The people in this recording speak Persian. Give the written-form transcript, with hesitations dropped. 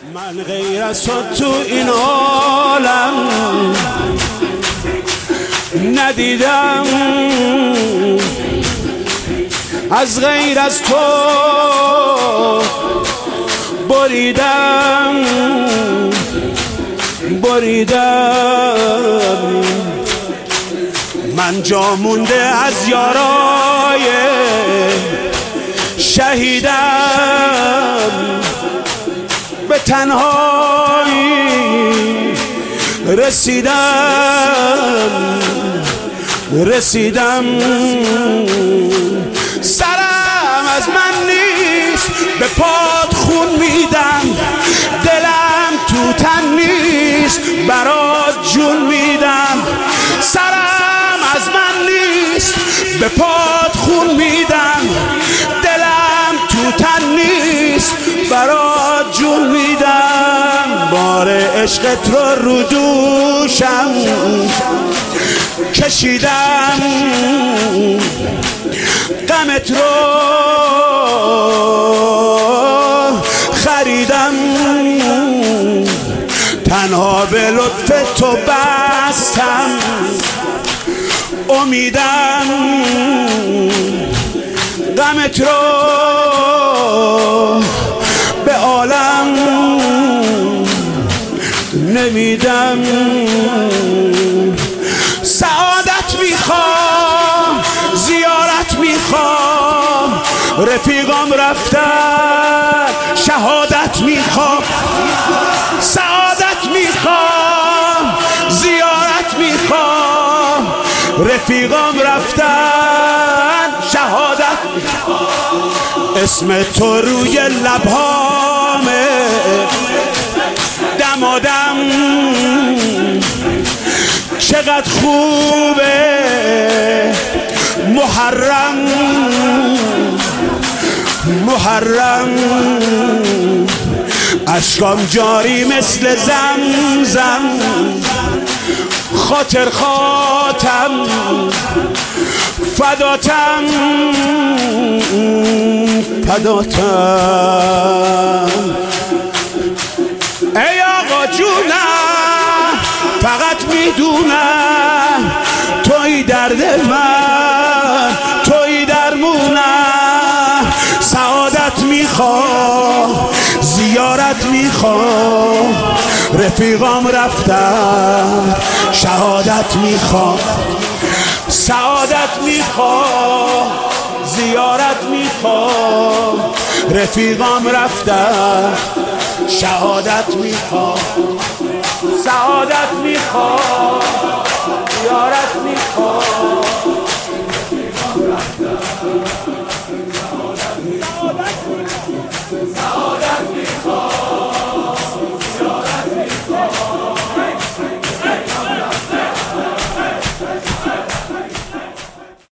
من غیر از تو این عالم ندیدم، از غیر از تو بریدم من جا مونده از یارای شهیدم، به تنهایی رسیدم سرم از من نیست، به پات خون میدم، دلم تو تن نیست، برات جون میدم. سرم از من نیست، به پات خون میدم، دلم تو تن نیست، برات جون میدم. بار عشقت رو دوشم کشیدم، غمت رو خریدم، تنها به لطف تو بستم امیدم. غمت رو به عالم نمیدم. سعادت میخوام، زیارت میخوام، رفیقام رفتن شهادت میخوام. سعادت میخوام، زیارت میخوام، رفیقام رفتن شهادت میخوام. اسم تو روی لبهامه دمادم، چقدر خوبه محرم اشکام جاری مثل زمزم، خاطر خاتم فداتم ای آقا جونم، فقط میدونم توی درد من، توی درمونم. سعادت میخوام، زیارت میخوام، رفیقام رفتن شهادت میخوام. سعادت میخوام، زیارت میخوام، رفیقام رفتن شهادت میخوام. سعادت میخوام، زیارت میخوام، رفیقام رفتن شهادت میخوام.